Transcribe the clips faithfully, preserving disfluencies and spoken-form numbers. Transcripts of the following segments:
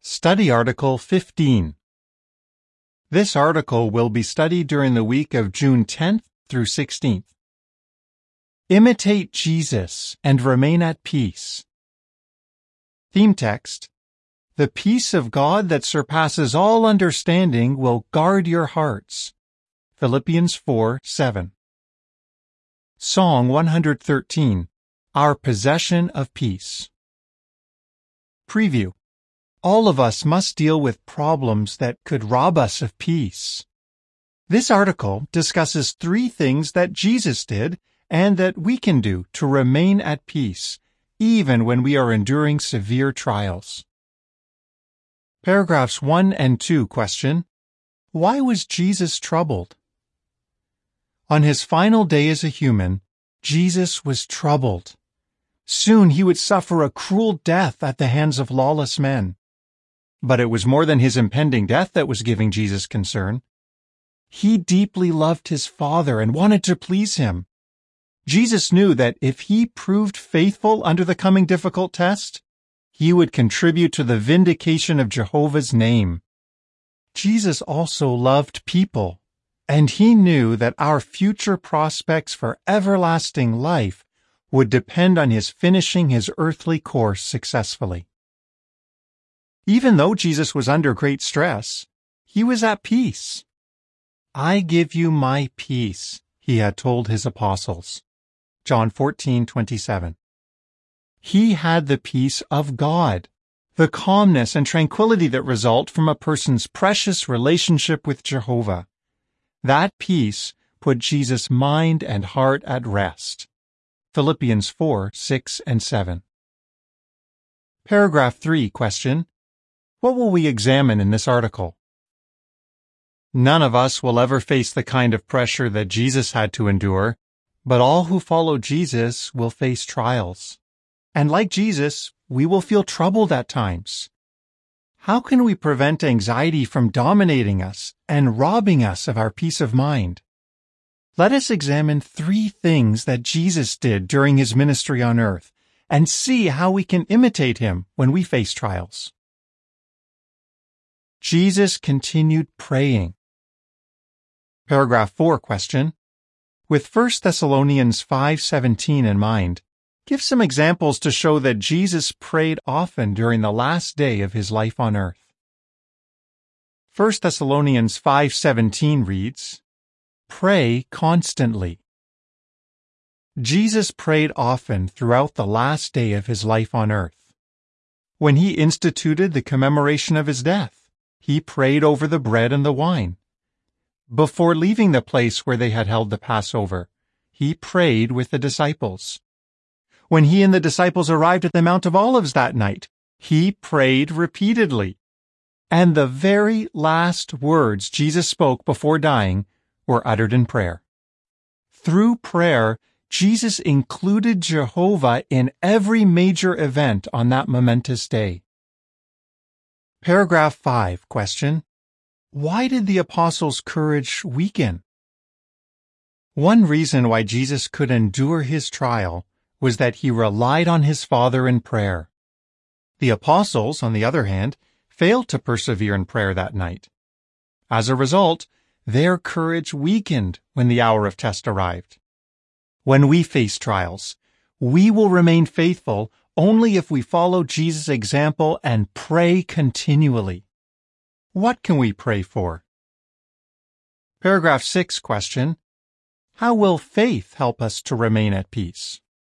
Study Article fifteen. This article will be studied during the week of June tenth through sixteenth. Imitate Jesus and remain at peace. Theme text: The peace of God that surpasses all understanding will guard your hearts. Philippians four seven. Song one hundred thirteen, Our Possession of Peace. Preview: All of us must deal with problems that could rob us of peace. This article discusses three things that Jesus did and that we can do to remain at peace, even when we are enduring severe trials. Paragraphs one and two question: Why was Jesus troubled? On his final day as a human, Jesus was troubled. Soon he would suffer a cruel death at the hands of lawless men. But it was more than his impending death that was giving Jesus concern. He deeply loved his Father and wanted to please him. Jesus knew that if he proved faithful under the coming difficult test, he would contribute to the vindication of Jehovah's name. Jesus also loved people, and he knew that our future prospects for everlasting life would depend on his finishing his earthly course successfully. Even though Jesus was under great stress, he was at peace. I give you my peace, he had told his apostles. John fourteen twenty-seven. He had the peace of God, the calmness and tranquility that result from a person's precious relationship with Jehovah. That peace put Jesus' mind and heart at rest. Philippians four six and seven. Paragraph three question: What will we examine in this article? None of us will ever face the kind of pressure that Jesus had to endure, but all who follow Jesus will face trials. And like Jesus, we will feel troubled at times. How can we prevent anxiety from dominating us and robbing us of our peace of mind? Let us examine three things that Jesus did during his ministry on earth and see how we can imitate him when we face trials. Jesus continued praying. Paragraph four question: With First Thessalonians five seventeen in mind, give some examples to show that Jesus prayed often during the last day of his life on earth. First Thessalonians five seventeen reads, Pray constantly. Jesus prayed often throughout the last day of his life on earth. When he instituted the commemoration of his death, he prayed over the bread and the wine. Before leaving the place where they had held the Passover, he prayed with the disciples. When he and the disciples arrived at the Mount of Olives that night, he prayed repeatedly. And the very last words Jesus spoke before dying were uttered in prayer. Through prayer, Jesus included Jehovah in every major event on that momentous day. Paragraph five question: Why did the apostles' courage weaken? One reason why Jesus could endure his trial was that he relied on his Father in prayer. The apostles, on the other hand, failed to persevere in prayer that night. As a result, their courage weakened when the hour of test arrived. When we face trials, we will remain faithful only if we follow Jesus' example and pray continually. What can we pray for? Paragraph six question: How will faith help us to remain at peace?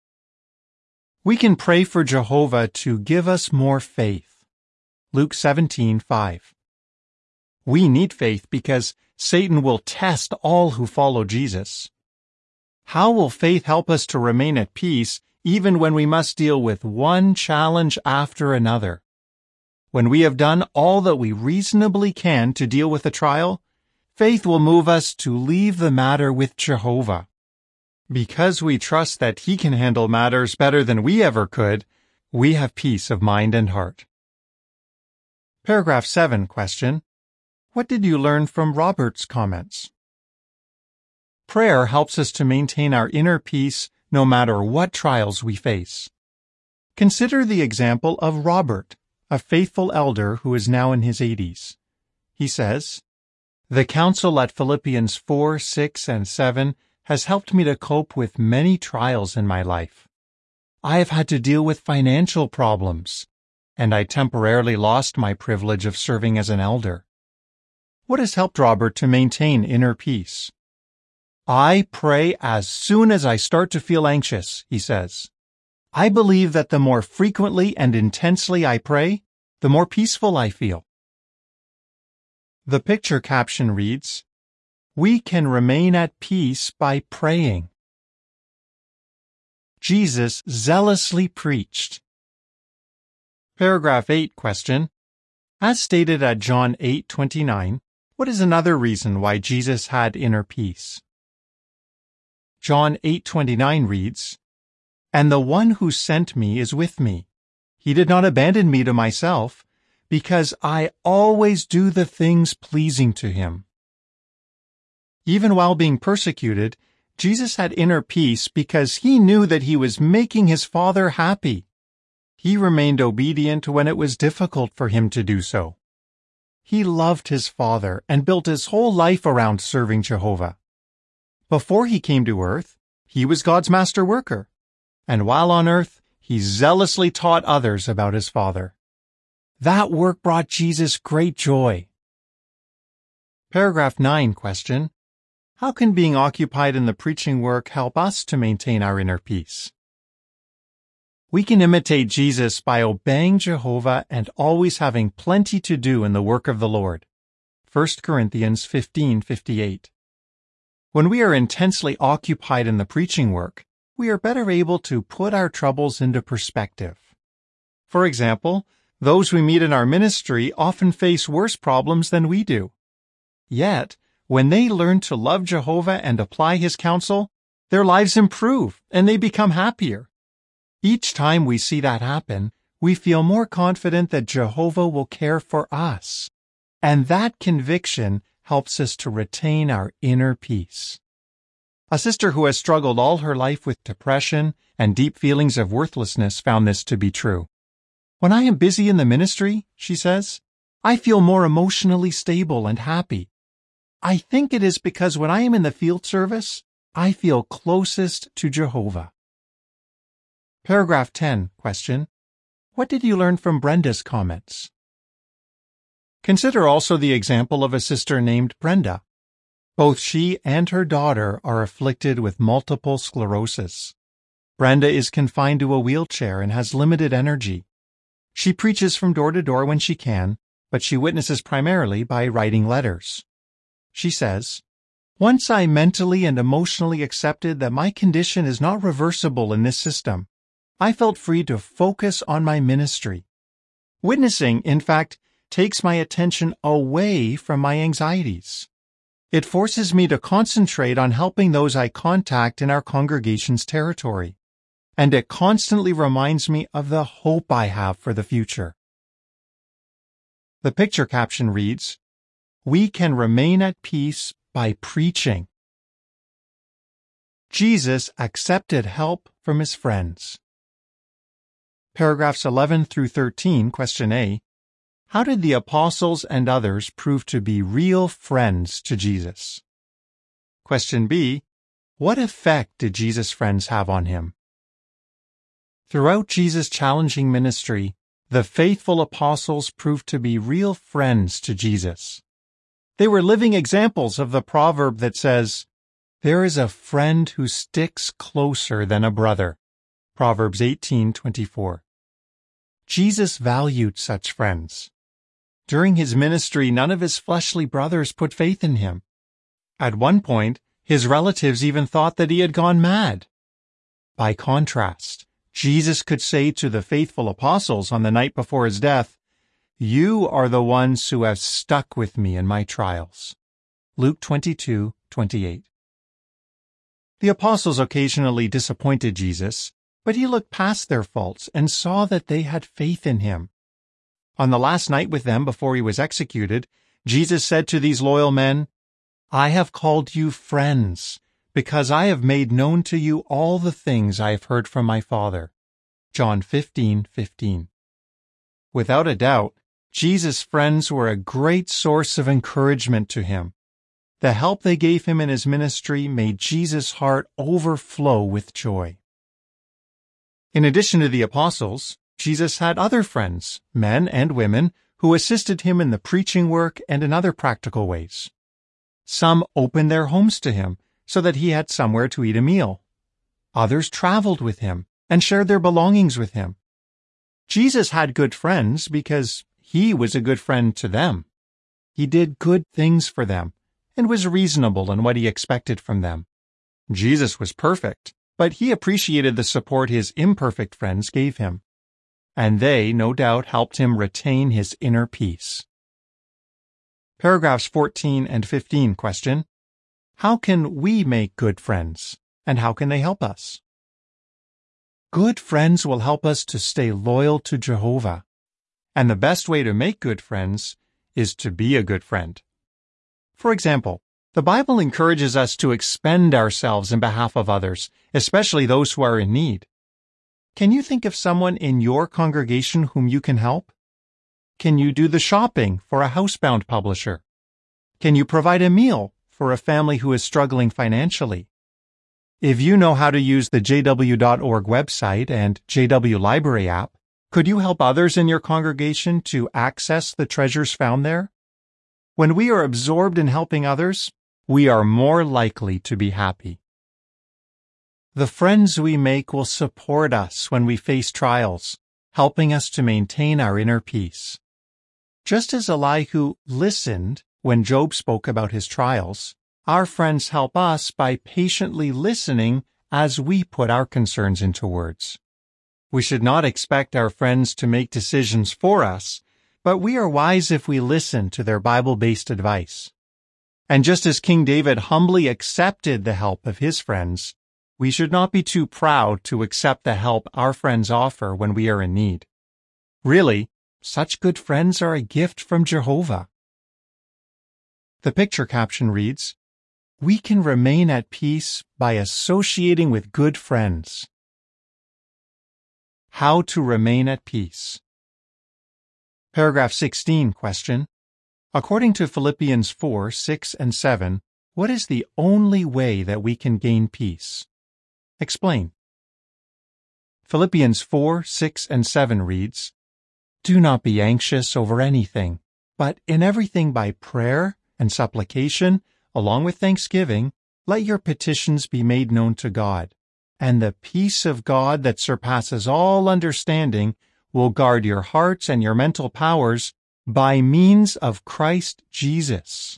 We can pray for Jehovah to give us more faith. Luke seventeen five. We need faith because Satan will test all who follow Jesus. How will faith help us to remain at peace even when we must deal with one challenge after another? When we have done all that we reasonably can to deal with the trial, faith will move us to leave the matter with Jehovah. Because we trust that he can handle matters better than we ever could, we have peace of mind and heart. Paragraph seven question: What did you learn from Robert's comments? Prayer helps us to maintain our inner peace no matter what trials we face. Consider the example of Robert, a faithful elder who is now in his eighties. He says, "The counsel at Philippians four, six, and seven has helped me to cope with many trials in my life. I have had to deal with financial problems, and I temporarily lost my privilege of serving as an elder. What has helped Robert to maintain inner peace? I pray as soon as I start to feel anxious," he says. "I believe that the more frequently and intensely I pray, the more peaceful I feel." The picture caption reads, "We can remain at peace by praying." Jesus zealously preached. Paragraph eight question. As stated at John eight twenty-nine, what is another reason why Jesus had inner peace? John eight twenty-nine reads, "And the one who sent me is with me. He did not abandon me to myself, because I always do the things pleasing to him." Even while being persecuted, Jesus had inner peace because he knew that he was making his Father happy. He remained obedient when it was difficult for him to do so. He loved his Father and built his whole life around serving Jehovah. Before he came to earth, he was God's master worker, and while on earth, he zealously taught others about his Father. That work brought Jesus great joy. Paragraph nine question. How can being occupied in the preaching work help us to maintain our inner peace? We can imitate Jesus by obeying Jehovah and always having plenty to do in the work of the Lord. First Corinthians fifteen fifty-eight. When we are intensely occupied in the preaching work, we are better able to put our troubles into perspective. For example, those we meet in our ministry often face worse problems than we do. Yet, when they learn to love Jehovah and apply His counsel, their lives improve and they become happier. Each time we see that happen, we feel more confident that Jehovah will care for us, and that conviction helps us to retain our inner peace. A sister who has struggled all her life with depression and deep feelings of worthlessness found this to be true. "When I am busy in the ministry," she says, "I feel more emotionally stable and happy. I think it is because when I am in the field service, I feel closest to Jehovah." Paragraph ten question. What did you learn from Brenda's comments? Consider also the example of a sister named Brenda. Both she and her daughter are afflicted with multiple sclerosis. Brenda is confined to a wheelchair and has limited energy. She preaches from door to door when she can, but she witnesses primarily by writing letters. She says, "Once I mentally and emotionally accepted that my condition is not reversible in this system, I felt free to focus on my ministry. Witnessing, in fact, takes my attention away from my anxieties. It forces me to concentrate on helping those I contact in our congregation's territory, and it constantly reminds me of the hope I have for the future." The picture caption reads, "We can remain at peace by preaching." Jesus accepted help from his friends. Paragraphs eleven through thirteen, question A. How did the apostles and others prove to be real friends to Jesus? Question B. What effect did Jesus' friends have on him? Throughout Jesus' challenging ministry, the faithful apostles proved to be real friends to Jesus. They were living examples of the proverb that says, "There is a friend who sticks closer than a brother." Proverbs eighteen twenty-four. Jesus valued such friends. During his ministry, none of his fleshly brothers put faith in him. At one point, his relatives even thought that he had gone mad. By contrast, Jesus could say to the faithful apostles on the night before his death, "You are the ones who have stuck with me in my trials." Luke twenty-two twenty-eight. The apostles occasionally disappointed Jesus, but he looked past their faults and saw that they had faith in him. On the last night with them before he was executed, Jesus said to these loyal men, "I have called you friends, because I have made known to you all the things I have heard from my Father." John fifteen fifteen. Without a doubt, Jesus' friends were a great source of encouragement to him. The help they gave him in his ministry made Jesus' heart overflow with joy. In addition to the apostles, Jesus had other friends, men and women, who assisted him in the preaching work and in other practical ways. Some opened their homes to him so that he had somewhere to eat a meal. Others traveled with him and shared their belongings with him. Jesus had good friends because he was a good friend to them. He did good things for them and was reasonable in what he expected from them. Jesus was perfect, but he appreciated the support his imperfect friends gave him. And they, no doubt, helped him retain his inner peace. Paragraphs fourteen and fifteen question, how can we make good friends, and how can they help us? Good friends will help us to stay loyal to Jehovah, and the best way to make good friends is to be a good friend. For example, the Bible encourages us to expend ourselves in behalf of others, especially those who are in need. Can you think of someone in your congregation whom you can help? Can you do the shopping for a housebound publisher? Can you provide a meal for a family who is struggling financially? If you know how to use the J W dot org website and J W Library app, could you help others in your congregation to access the treasures found there? When we are absorbed in helping others, we are more likely to be happy. The friends we make will support us when we face trials, helping us to maintain our inner peace. Just as Elihu listened when Job spoke about his trials, our friends help us by patiently listening as we put our concerns into words. We should not expect our friends to make decisions for us, but we are wise if we listen to their Bible-based advice. And just as King David humbly accepted the help of his friends, we should not be too proud to accept the help our friends offer when we are in need. Really, such good friends are a gift from Jehovah. The picture caption reads, we can remain at peace by associating with good friends. How to remain at peace. Paragraph sixteen question. According to Philippians four, six, and seven, what is the only way that we can gain peace? Explain. Philippians four, six, and seven reads, do not be anxious over anything, but in everything by prayer and supplication, along with thanksgiving, let your petitions be made known to God, and the peace of God that surpasses all understanding will guard your hearts and your mental powers by means of Christ Jesus.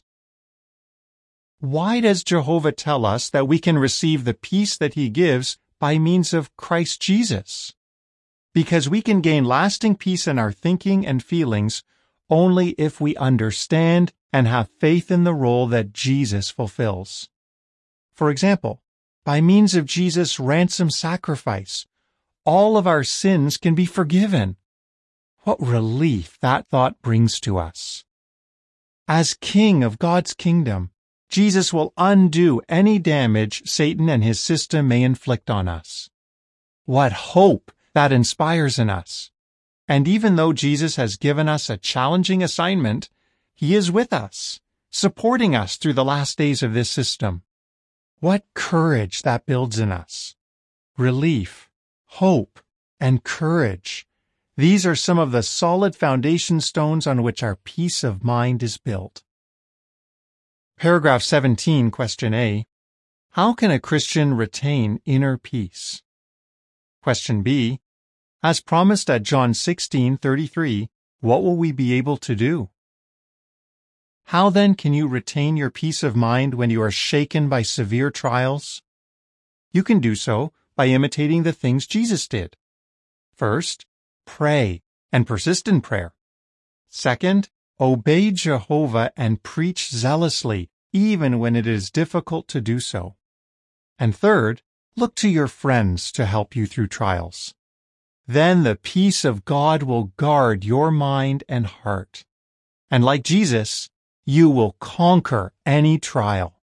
Why does Jehovah tell us that we can receive the peace that he gives by means of Christ Jesus? Because we can gain lasting peace in our thinking and feelings only if we understand and have faith in the role that Jesus fulfills. For example, by means of Jesus' ransom sacrifice, all of our sins can be forgiven. What relief that thought brings to us. As King of God's kingdom, Jesus will undo any damage Satan and his system may inflict on us. What hope that inspires in us. And even though Jesus has given us a challenging assignment, he is with us, supporting us through the last days of this system. What courage that builds in us. Relief, hope, and courage. These are some of the solid foundation stones on which our peace of mind is built. Paragraph seventeen, question A. How can a Christian retain inner peace? Question B. As promised at John sixteen thirty-three, what will we be able to do? How then can you retain your peace of mind when you are shaken by severe trials? You can do so by imitating the things Jesus did. First, pray and persist in prayer. Second, obey Jehovah and preach zealously, even when it is difficult to do so. And third, look to your friends to help you through trials. Then the peace of God will guard your mind and heart. And like Jesus, you will conquer any trial.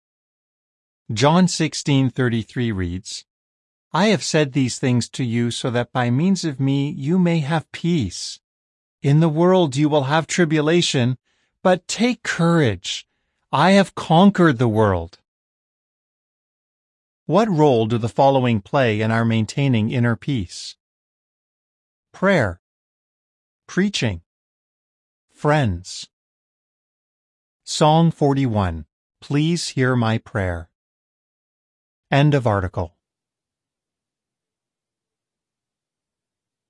John sixteen thirty-three reads, I have said these things to you so that by means of me you may have peace. In the world you will have tribulation, but take courage. I have conquered the world. What role do the following play in our maintaining inner peace? Prayer, preaching, friends. Song forty-one. Please hear my prayer. End of article.